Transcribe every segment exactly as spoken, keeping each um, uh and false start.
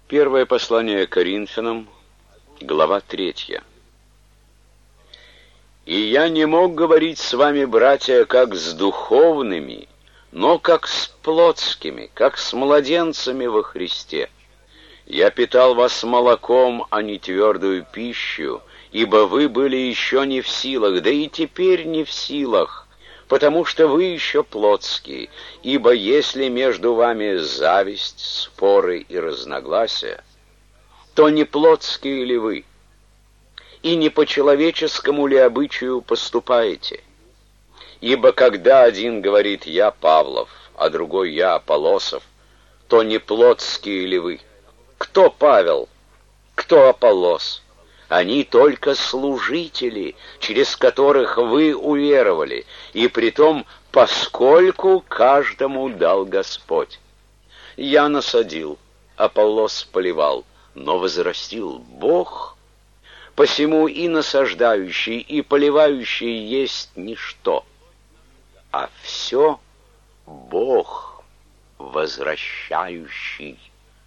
Первое послание Коринфянам, глава третья. «И я не мог говорить с вами, братья, как с духовными, но как с плотскими, как с младенцами во Христе. Я питал вас молоком, а не твердую пищу, ибо вы были еще не в силах, да и теперь не в силах, потому что вы еще плотские. Ибо если между вами зависть, споры и разногласия, то не плотские ли вы, и не по человеческому ли обычаю поступаете? Ибо когда один говорит «я Павлов», а другой «я Аполлосов», то не плотские ли вы? Кто Павел? Кто Аполлос? Они только служители, через которых вы уверовали, и притом поскольку каждому дал Господь. Я насадил, Аполлос поливал, но возрастил Бог. Посему и насаждающий, и поливающий есть ничто, а все Бог возвращающий.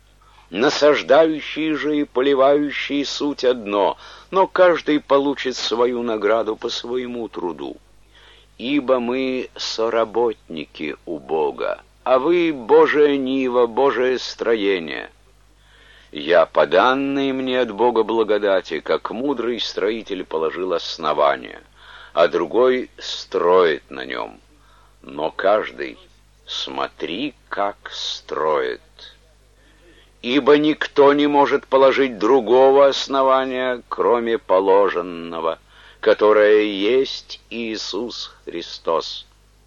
Насаждающий же и поливающий суть одно, но каждый получит свою награду по своему труду. Ибо мы соработники у Бога, а вы Божия нива, Божие строение. Я по данной мне от Бога благодати, как мудрый строитель положил основание, а другой строит на нем. Но каждый смотри, как строит. Ибо никто не может положить другого основания, кроме положенного, которое есть Иисус Христос.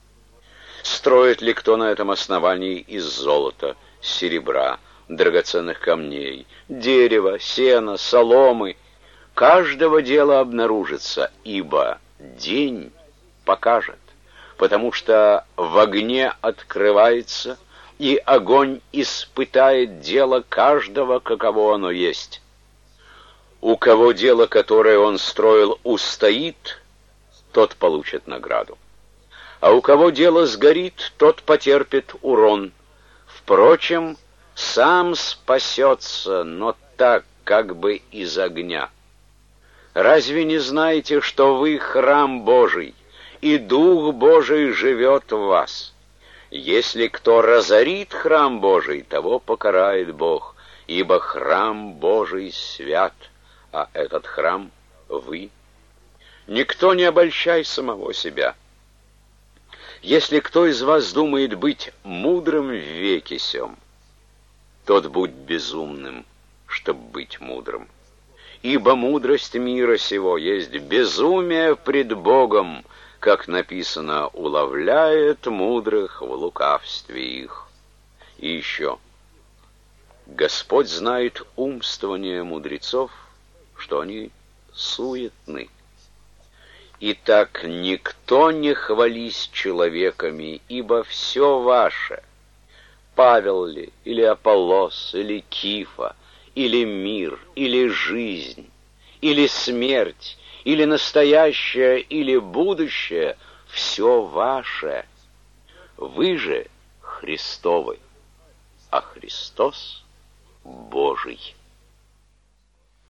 Строит ли кто на этом основании из золота, серебра, драгоценных камней, дерева, сена, соломы? Каждого дела обнаружится, ибо день покажет, потому что в огне открывается, и огонь испытает дело каждого, каково оно есть. У кого дело, которое он строил, устоит, тот получит награду. А у кого дело сгорит, тот потерпит урон. Впрочем, сам спасется, но так, как бы из огня. Разве не знаете, что вы храм Божий, и Дух Божий живет в вас? Если кто разорит храм Божий, того покарает Бог, ибо храм Божий свят, а этот храм — вы. Никто не обольщай самого себя. Если кто из вас думает быть мудрым в веке сем, тот будь безумным, чтоб быть мудрым. Ибо мудрость мира сего есть безумие пред Богом, как написано, уловляет мудрых в лукавстве их. И еще, Господь знает умствование мудрецов, что они суетны. Итак, никто не хвались человеками, ибо все ваше, Павел ли, или Аполлос, или Кифа, или мир, или жизнь, или смерть, или настоящее, или будущее, все ваше. Вы же Христовы, а Христос Божий.